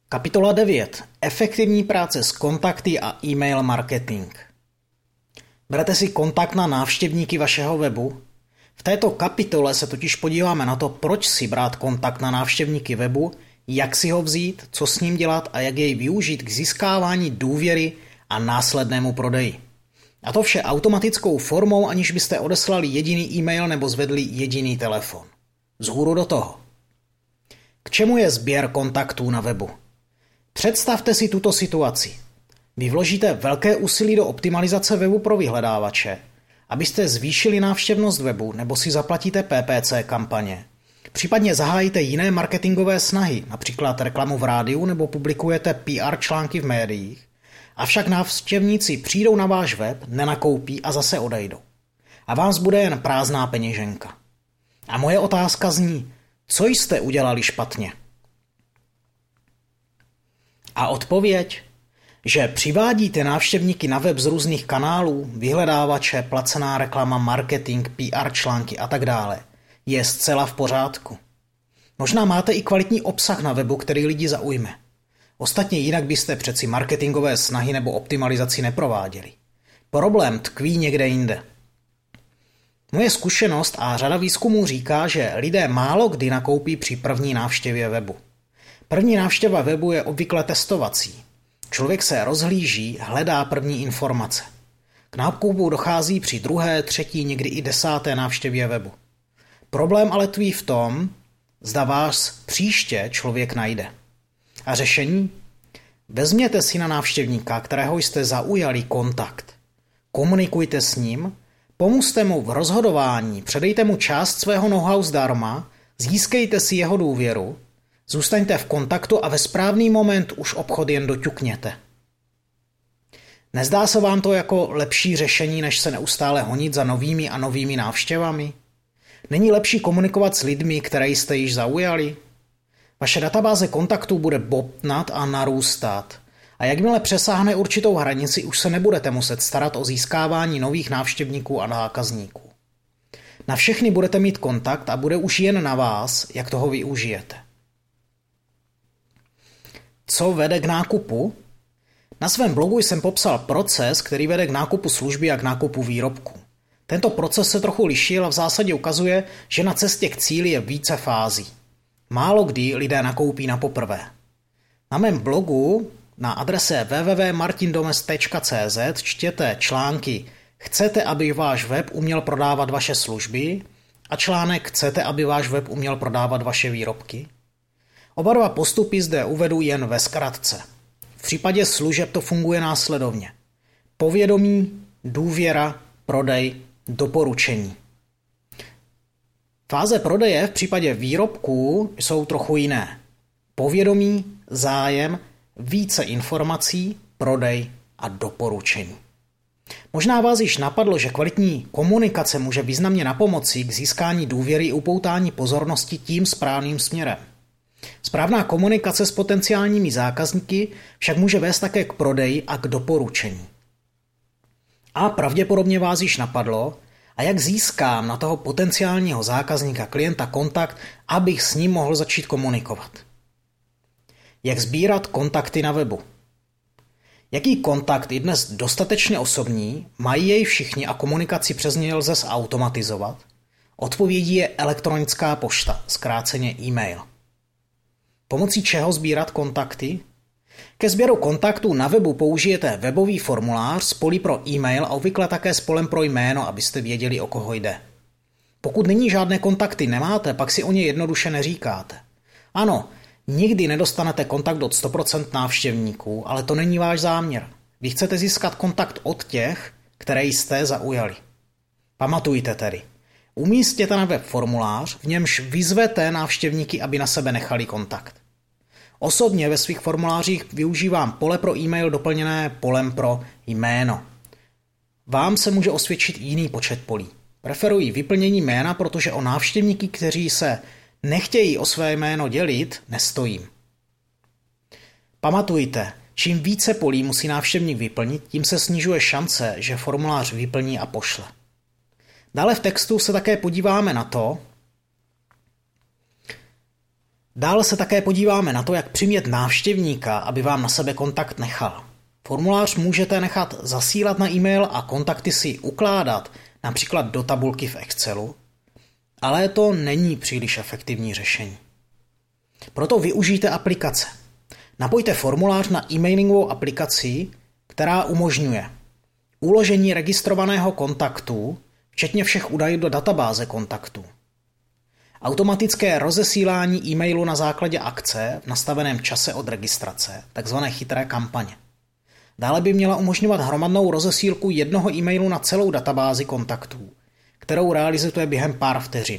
Kapitola 9. Efektivní práce s kontakty a e-mail marketing. Berete si kontakt na návštěvníky vašeho webu? V této kapitole se totiž podíváme na to, proč si brát kontakt na návštěvníky webu, jak si ho vzít, co s ním dělat a jak jej využít k získávání důvěry a následnému prodeji. A to vše automatickou formou, aniž byste odeslali jediný e-mail nebo zvedli jediný telefon. Vzhůru do toho. K čemu je sběr kontaktů na webu? Představte si tuto situaci. Vy vložíte velké úsilí do optimalizace webu pro vyhledávače, abyste zvýšili návštěvnost webu nebo si zaplatíte PPC kampaně. Případně zahájíte jiné marketingové snahy, například reklamu v rádiu nebo publikujete PR články v médiích, avšak návštěvníci přijdou na váš web, nenakoupí a zase odejdou. A vám zbude jen prázdná peněženka. A moje otázka zní, co jste udělali špatně? A odpověď? Že přivádíte návštěvníky na web z různých kanálů, vyhledávače, placená reklama, marketing, PR články a tak dále, je zcela v pořádku. Možná máte i kvalitní obsah na webu, který lidi zaujme. Ostatně jinak byste přeci marketingové snahy nebo optimalizaci neprováděli. Problém tkví někde jinde. Moje zkušenost a řada výzkumů říká, že lidé málo kdy nakoupí při první návštěvě webu. První návštěva webu je obvykle testovací. Člověk se rozhlíží, hledá první informace. K nákupu dochází při druhé, třetí, někdy i 10. návštěvě webu. Problém ale tkví v tom, zda vás příště člověk najde. A řešení? Vezměte si na návštěvníka, kterého jste zaujali, kontakt. Komunikujte s ním, pomůžte mu v rozhodování, předejte mu část svého know-how zdarma, získejte si jeho důvěru, zůstaňte v kontaktu a ve správný moment už obchod jen doťukněte. Nezdá se vám to jako lepší řešení, než se neustále honit za novými a novými návštěvami? Není lepší komunikovat s lidmi, které jste již zaujali? Vaše databáze kontaktů bude bobtnat a narůstat. A jakmile přesáhne určitou hranici, už se nebudete muset starat o získávání nových návštěvníků a zákazníků. Na všechny budete mít kontakt a bude už jen na vás, jak toho využijete. Co vede k nákupu? Na svém blogu jsem popsal proces, který vede k nákupu služby a k nákupu výrobku. Tento proces se trochu lišil a v zásadě ukazuje, že na cestě k cíli je více fází. Málo kdy lidé nakoupí na poprvé. Na mém blogu na adrese www.martindomes.cz čtěte články Chcete, aby váš web uměl prodávat vaše služby a článek Chcete, aby váš web uměl prodávat vaše výrobky? Oba dva postupy zde uvedu jen ve zkratce. V případě služeb to funguje následovně. Povědomí, důvěra, prodej, doporučení. Fáze prodeje v případě výrobků jsou trochu jiné. Povědomí, zájem, více informací, prodej a doporučení. Možná vás již napadlo, že kvalitní komunikace může významně napomoci k získání důvěry i upoutání pozornosti tím správným směrem. Správná komunikace s potenciálními zákazníky však může vést také k prodeji a k doporučení. A pravděpodobně vás již napadlo, a jak získám na toho potenciálního zákazníka, klienta kontakt, abych s ním mohl začít komunikovat. Jak sbírat kontakty na webu. Jaký kontakt je dnes dostatečně osobní, mají jej všichni a komunikaci přes něj lze zautomatizovat? Odpovědí je elektronická pošta, zkráceně e-mail. Pomocí čeho sbírat kontakty? Ke sběru kontaktů na webu použijete webový formulář s polí pro e-mail a obvykle také s polem pro jméno, abyste věděli, o koho jde. Pokud nyní žádné kontakty nemáte, pak si o ně jednoduše neříkáte. Ano, nikdy nedostanete kontakt od 100% návštěvníků, ale to není váš záměr. Vy chcete získat kontakt od těch, které jste zaujali. Pamatujte tedy. Umístěte na web formulář, v němž vyzvete návštěvníky, aby na sebe nechali kontakt. Osobně ve svých formulářích využívám pole pro e-mail doplněné polem pro jméno. Vám se může osvědčit jiný počet polí. Preferuji vyplnění jména, protože o návštěvníky, kteří se nechtějí o své jméno dělit, nestojím. Pamatujte, čím více polí musí návštěvník vyplnit, tím se snižuje šance, že formulář vyplní a pošle. Dále v textu se také podíváme na to, Dále se také podíváme na to, jak přimět návštěvníka, aby vám na sebe kontakt nechal. Formulář můžete nechat zasílat na e-mail a kontakty si ukládat, například do tabulky v Excelu, ale to není příliš efektivní řešení. Proto využijte aplikace. Napojte formulář na e-mailingovou aplikaci, která umožňuje uložení registrovaného kontaktu, včetně všech údajů do databáze kontaktů, automatické rozesílání e-mailu na základě akce v nastaveném čase od registrace, takzvané chytré kampaně. Dále by měla umožňovat hromadnou rozesílku jednoho e-mailu na celou databázi kontaktů, kterou realizuje během pár vteřin.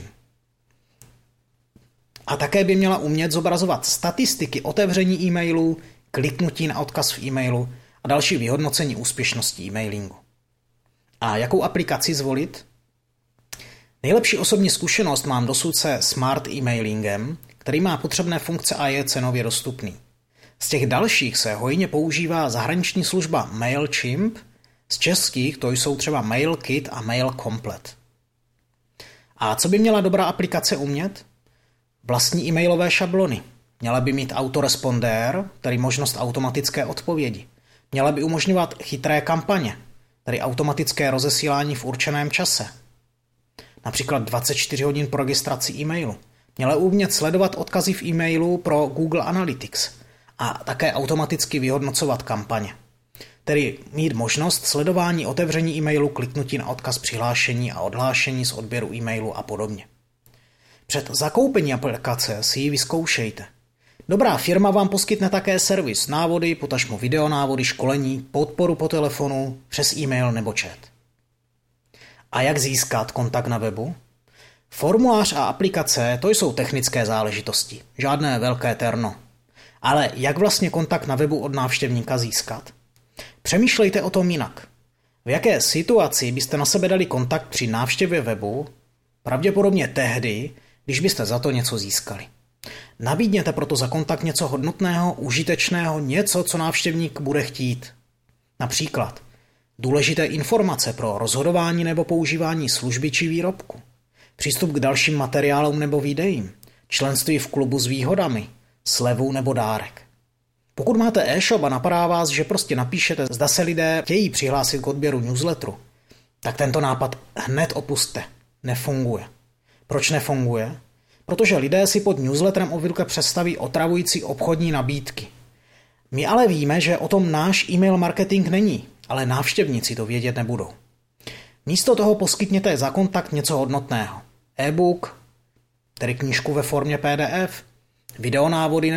A také by měla umět zobrazovat statistiky otevření e-mailů, kliknutí na odkaz v e-mailu a další vyhodnocení úspěšnosti e-mailingu. A jakou aplikaci zvolit? Nejlepší osobní zkušenost mám dosud se Smart e-mailingem, který má potřebné funkce a je cenově dostupný. Z těch dalších se hojně používá zahraniční služba MailChimp, z českých to jsou třeba MailKit a MailComplet. A co by měla dobrá aplikace umět? Vlastní e-mailové šablony. Měla by mít autorespondér, tedy možnost automatické odpovědi. Měla by umožňovat chytré kampaně, tedy automatické rozesílání v určeném čase. Například 24 hodin po registraci e-mailu. Měla umět sledovat odkazy v e-mailu pro Google Analytics a také automaticky vyhodnocovat kampaně. Tedy mít možnost sledování otevření e-mailu, kliknutí na odkaz přihlášení a odhlášení z odběru e-mailu a podobně. Před zakoupení aplikace si ji vyzkoušejte. Dobrá firma vám poskytne také servis, návody, potažmo videonávody, školení, podporu po telefonu, přes e-mail nebo chat. A jak získat kontakt na webu? Formulář a aplikace, to jsou technické záležitosti, žádné velké terno. Ale jak vlastně kontakt na webu od návštěvníka získat? Přemýšlejte o tom jinak. V jaké situaci byste na sebe dali kontakt při návštěvě webu? Pravděpodobně tehdy, když byste za to něco získali. Nabídněte proto za kontakt něco hodnotného, užitečného, něco, co návštěvník bude chtít. Například důležité informace pro rozhodování nebo používání služby či výrobku, přístup k dalším materiálům nebo videím, členství v klubu s výhodami, slevu nebo dárek. Pokud máte e-shop a napadá vás, že prostě napíšete, zda se lidé chtějí přihlásit k odběru newsletteru, tak tento nápad hned opusťte. Nefunguje. Proč nefunguje? Protože lidé si pod newsletterem obvykle představí otravující obchodní nabídky. My ale víme, že o tom náš e-mail marketing není, ale návštěvníci to vědět nebudou. Místo toho poskytněte za kontakt něco hodnotného. E-book, tedy knížku ve formě PDF, videonávody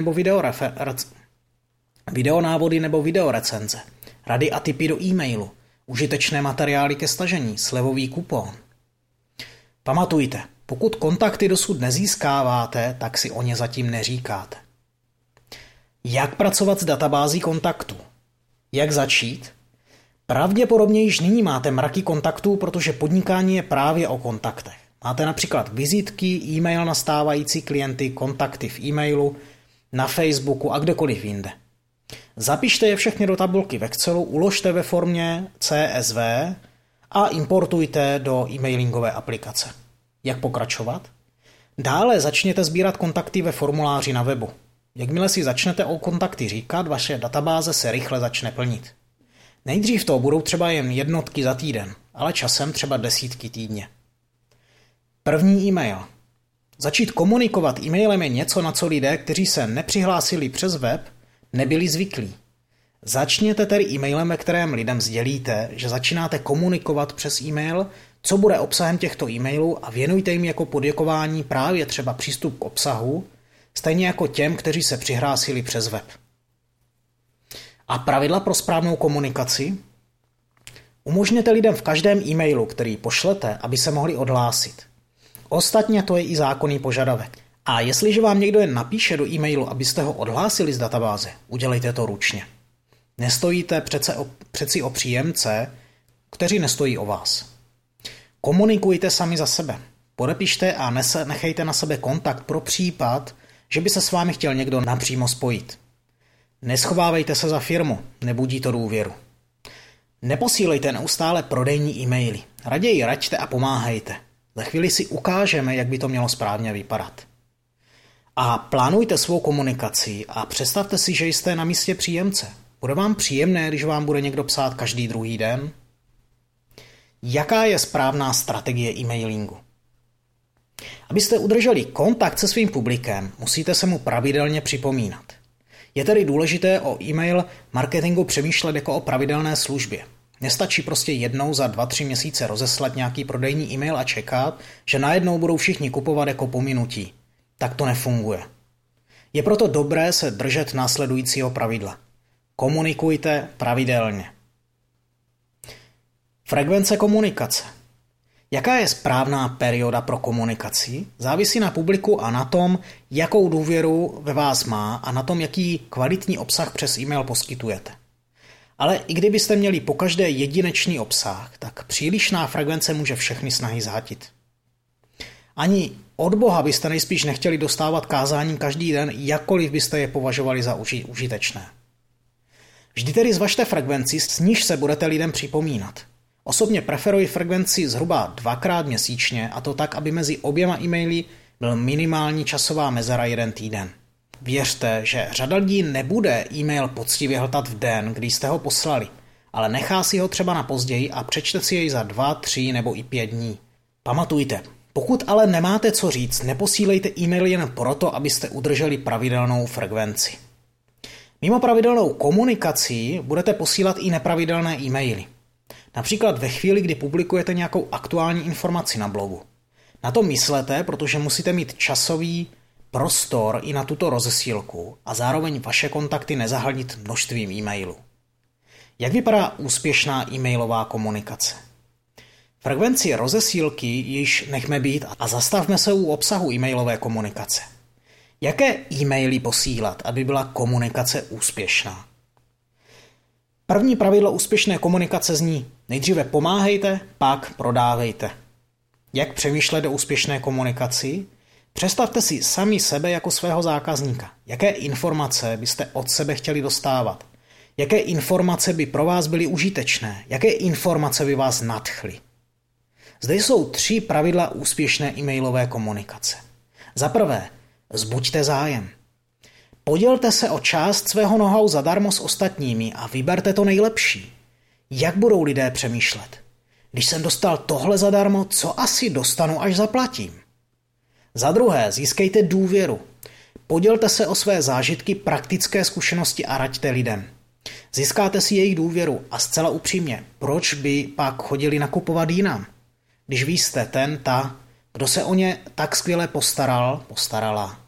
nebo videorecenze, rady a tipy do e-mailu, užitečné materiály ke stažení, slevový kupon. Pamatujte, pokud kontakty dosud nezískáváte, tak si o ně zatím neříkáte. Jak pracovat s databází kontaktů? Jak začít? Pravděpodobně již nyní máte mraky kontaktů, protože podnikání je právě o kontaktech. Máte například vizitky, e-mail na stávající klienty, kontakty v e-mailu, na Facebooku a kdekoliv jinde. Zapište je všechny do tabulky v Excelu, uložte ve formě CSV a importujte do e-mailingové aplikace. Jak pokračovat? Dále začněte sbírat kontakty ve formuláři na webu. Jakmile si začnete o kontakty říkat, vaše databáze se rychle začne plnit. Nejdřív to budou třeba jen jednotky za týden, ale časem třeba desítky týdně. První e-mail. Začít komunikovat e-mailem je něco, na co lidé, kteří se nepřihlásili přes web, nebyli zvyklí. Začněte tedy e-mailem, ve kterém lidem sdělíte, že začínáte komunikovat přes e-mail, co bude obsahem těchto e-mailů a věnujte jim jako poděkování právě třeba přístup k obsahu, stejně jako těm, kteří se přihlásili přes web. A pravidla pro správnou komunikaci? Umožněte lidem v každém e-mailu, který pošlete, aby se mohli odhlásit. Ostatně to je i zákonný požadavek. A jestliže vám někdo jen napíše do e-mailu, abyste ho odhlásili z databáze, udělejte to ručně. Nestojíte přeci o příjemce, kteří nestojí o vás. Komunikujte sami za sebe. Podepište a nechejte na sebe kontakt pro případ, že by se s vámi chtěl někdo napřímo spojit. Neschovávejte se za firmu, nebudí to důvěru. Neposílejte neustále prodejní e-maily. Raději raďte a pomáhejte. Za chvíli si ukážeme, jak by to mělo správně vypadat. A plánujte svou komunikaci a představte si, že jste na místě příjemce. Bude vám příjemné, když vám bude někdo psát každý druhý den? Jaká je správná strategie e-mailingu? Abyste udrželi kontakt se svým publikem, musíte se mu pravidelně připomínat. Je tedy důležité o e-mail marketingu přemýšlet jako o pravidelné službě. Nestačí prostě jednou za 2-3 měsíce rozeslat nějaký prodejní e-mail a čekat, že najednou budou všichni kupovat jako po minutí. Tak to nefunguje. Je proto dobré se držet následujícího pravidla. Komunikujte pravidelně. Frekvence komunikace. Jaká je správná perioda pro komunikaci? Závisí na publiku a na tom, jakou důvěru ve vás má a na tom, jaký kvalitní obsah přes e-mail poskytujete. Ale i kdybyste měli pokaždé jedinečný obsah, tak přílišná frekvence může všechny snahy zhatit. Ani od Boha byste nejspíš nechtěli dostávat kázání každý den, jakkoliv byste je považovali za užitečné. Vždy tedy zvažte frekvenci, s níž se budete lidem připomínat. Osobně preferuji frekvenci zhruba 2krát měsíčně, a to tak, aby mezi oběma e-maily byl minimální časová mezera 1 týden. Věřte, že řada lidí nebude e-mail poctivě hltat v den, kdy jste ho poslali, ale nechá si ho třeba na později a přečte si jej za 2, 3 nebo i 5 dní. Pamatujte, pokud ale nemáte co říct, neposílejte e-mail jen proto, abyste udrželi pravidelnou frekvenci. Mimo pravidelnou komunikaci budete posílat i nepravidelné e-maily. Například ve chvíli, kdy publikujete nějakou aktuální informaci na blogu. Na to myslete, protože musíte mít časový prostor i na tuto rozesílku a zároveň vaše kontakty nezahlnit množstvím e-mailů. Jak vypadá úspěšná e-mailová komunikace? Frekvenci rozesílky již nechme být a zastavme se u obsahu e-mailové komunikace. Jaké e-maily posílat, aby byla komunikace úspěšná? První pravidlo úspěšné komunikace zní: nejdříve pomáhejte, pak prodávejte. Jak přemýšlet o úspěšné komunikaci? Představte si sami sebe jako svého zákazníka. Jaké informace byste od sebe chtěli dostávat? Jaké informace by pro vás byly užitečné? Jaké informace by vás nadchly? Zde jsou 3 pravidla úspěšné e-mailové komunikace. Za prvé, vzbuďte zájem. Podělte se o část svého know-how zadarmo s ostatními a vyberte to nejlepší. Jak budou lidé přemýšlet? Když jsem dostal tohle zadarmo, co asi dostanu, až zaplatím? Za druhé, získejte důvěru. Podělte se o své zážitky, praktické zkušenosti a raďte lidem. Získáte si jejich důvěru a zcela upřímně, proč by pak chodili nakupovat jinam? Když vy jste ta, kdo se o ně tak skvěle postarala.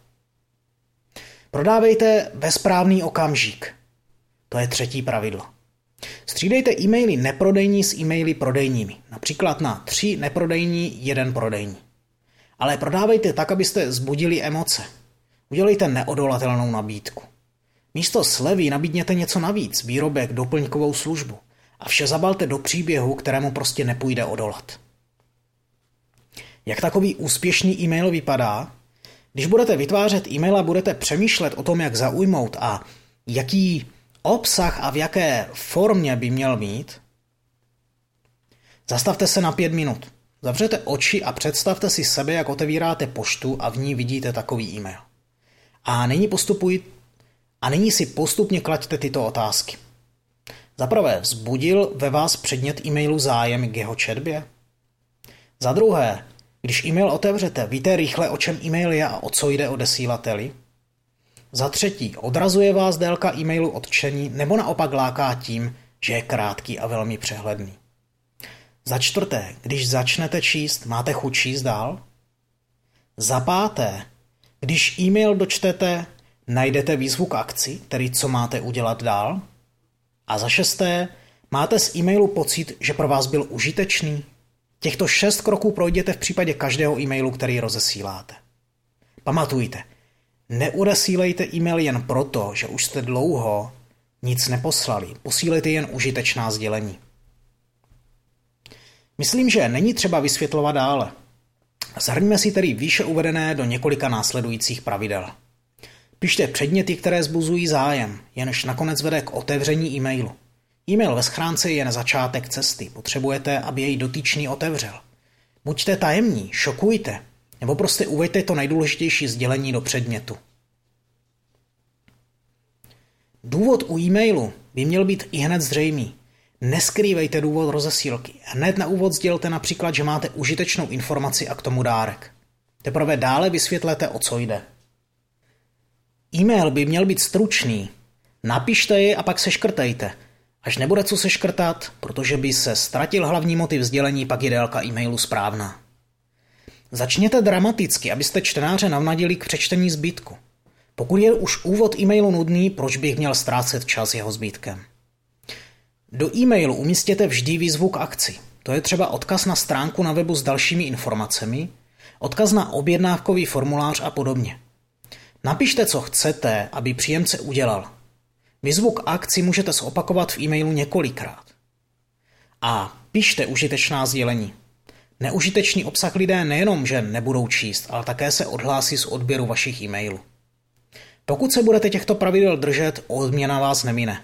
Prodávejte ve správný okamžik. To je 3. pravidlo. Střídejte e-maily neprodejní s e-maily prodejními. Například na 3 neprodejní, 1 prodejní. Ale prodávejte tak, abyste vzbudili emoce. Udělejte neodolatelnou nabídku. Místo slevy nabídněte něco navíc, výrobek, doplňkovou službu. A vše zabalte do příběhu, kterému prostě nepůjde odolat. Jak takový úspěšný e-mail vypadá? Když budete vytvářet e-mail a budete přemýšlet o tom, jak zaujmout a jaký obsah a v jaké formě by měl mít, zastavte se na 5 minut. Zavřete oči a představte si sebe, jak otevíráte poštu a v ní vidíte takový e-mail. A nyní si postupně klaďte tyto otázky. Za prvé, vzbudil ve vás předmět e-mailu zájem k jeho četbě? Za druhé, když e-mail otevřete, víte rychle, o čem e-mail je a o co jde odesílateli? Za třetí, odrazuje vás délka e-mailu od čtení nebo naopak láká tím, že je krátký a velmi přehledný? Za čtvrté, když začnete číst, máte chuť číst dál? Za páté, když e-mail dočtete, najdete výzvu k akci, tedy co máte udělat dál? A za šesté, máte z e-mailu pocit, že pro vás byl užitečný? Těchto 6 kroků projděte v případě každého e-mailu, který rozesíláte. Pamatujte, neodesílejte e-mail jen proto, že už jste dlouho nic neposlali. Posílejte jen užitečná sdělení. Myslím, že není třeba vysvětlovat dále. Shrňme si tedy výše uvedené do několika následujících pravidel. Pište předměty, které vzbuzují zájem, jenž nakonec vede k otevření e-mailu. E-mail ve schránce je jen začátek cesty. Potřebujete, aby jej dotyčný otevřel. Buďte tajemní, šokujte. Nebo prostě uveďte to nejdůležitější sdělení do předmětu. Důvod u e-mailu by měl být ihned zřejmý. Neskrývejte důvod rozesílky. Hned na úvod sdělte například, že máte užitečnou informaci a k tomu dárek. Teprve dále vysvětlete, o co jde. E-mail by měl být stručný. Napište ji a pak seškrtejte. Až nebude co seškrtat, protože by se ztratil hlavní motiv sdělení, pak je délka e-mailu správná. Začněte dramaticky, abyste čtenáře navnadili k přečtení zbytku. Pokud je už úvod e-mailu nudný, proč bych měl ztrácet čas jeho zbytkem? Do e-mailu umístěte vždy výzvu k akci. To je třeba odkaz na stránku na webu s dalšími informacemi, odkaz na objednávkový formulář a podobně. Napište, co chcete, aby příjemce udělal. Výzvu k akci můžete zopakovat v e-mailu několikrát. A pište užitečná sdělení. Neužitečný obsah lidé nejenom, že nebudou číst, ale také se odhlásí z odběru vašich e-mailů. Pokud se budete těchto pravidel držet, odměna vás nemine.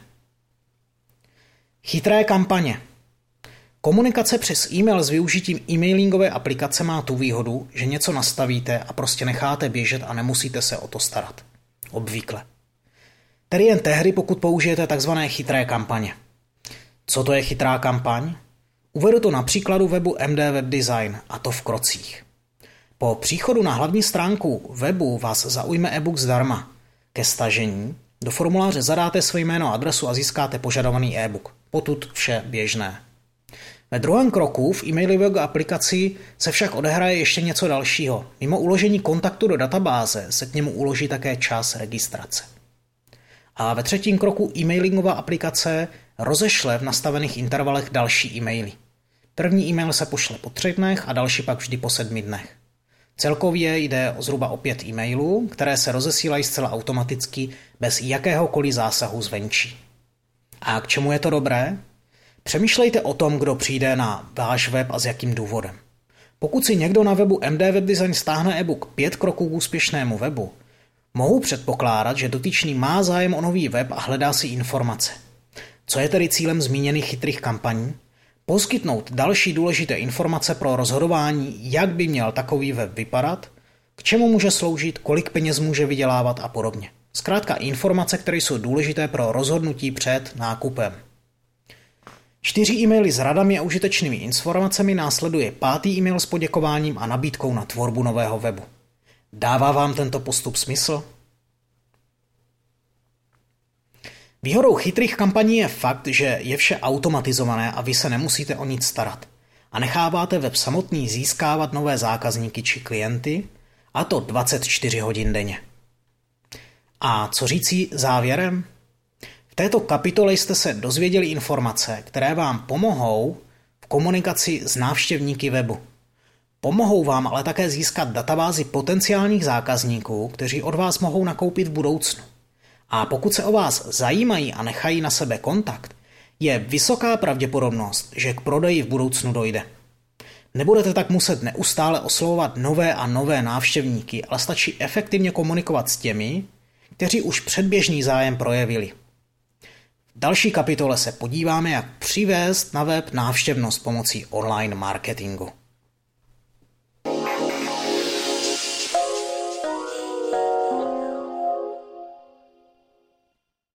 Chytré kampaně. Komunikace přes e-mail s využitím e-mailingové aplikace má tu výhodu, že něco nastavíte a prostě necháte běžet a nemusíte se o to starat. Obvykle. Tedy jen tehdy, pokud použijete tzv. Chytré kampaně. Co to je chytrá kampaň? Uvedu to na příkladu webu MD Web Design, a to v krocích. Po příchodu na hlavní stránku webu vás zaujme e-book zdarma. Ke stažení do formuláře zadáte své jméno a adresu a získáte požadovaný e-book. Potud vše běžné. Ve druhém kroku v e-mailové aplikaci se však odehraje ještě něco dalšího. Mimo uložení kontaktu do databáze se k němu uloží také čas registrace. A ve třetím kroku e-mailingová aplikace rozešle v nastavených intervalech další e-maily. První e-mail se pošle po 3 dnech a další pak vždy po 7 dnech. Celkově jde o zhruba o 5 e-mailů, které se rozesílají zcela automaticky bez jakéhokoliv zásahu zvenčí. A k čemu je to dobré? Přemýšlejte o tom, kdo přijde na váš web a s jakým důvodem. Pokud si někdo na webu MD Web Design stáhne e-book 5 kroků k úspěšnému webu, mohu předpokládat, že dotyčný má zájem o nový web a hledá si informace. Co je tedy cílem zmíněných chytrých kampaní? Poskytnout další důležité informace pro rozhodování, jak by měl takový web vypadat, k čemu může sloužit, kolik peněz může vydělávat a podobně. Zkrátka informace, které jsou důležité pro rozhodnutí před nákupem. 4 e-maily s radami a užitečnými informacemi následuje 5. e-mail s poděkováním a nabídkou na tvorbu nového webu. Dává vám tento postup smysl? Výhodou chytrých kampaní je fakt, že je vše automatizované a vy se nemusíte o nic starat. A necháváte web samotný získávat nové zákazníky či klienty, a to 24 hodin denně. A co říci závěrem? V této kapitole jste se dozvěděli informace, které vám pomohou v komunikaci s návštěvníky webu. Pomohou vám ale také získat databázi potenciálních zákazníků, kteří od vás mohou nakoupit v budoucnu. A pokud se o vás zajímají a nechají na sebe kontakt, je vysoká pravděpodobnost, že k prodeji v budoucnu dojde. Nebudete tak muset neustále oslovovat nové a nové návštěvníky, ale stačí efektivně komunikovat s těmi, kteří už předběžný zájem projevili. V další kapitole se podíváme, jak přivést na web návštěvnost pomocí online marketingu.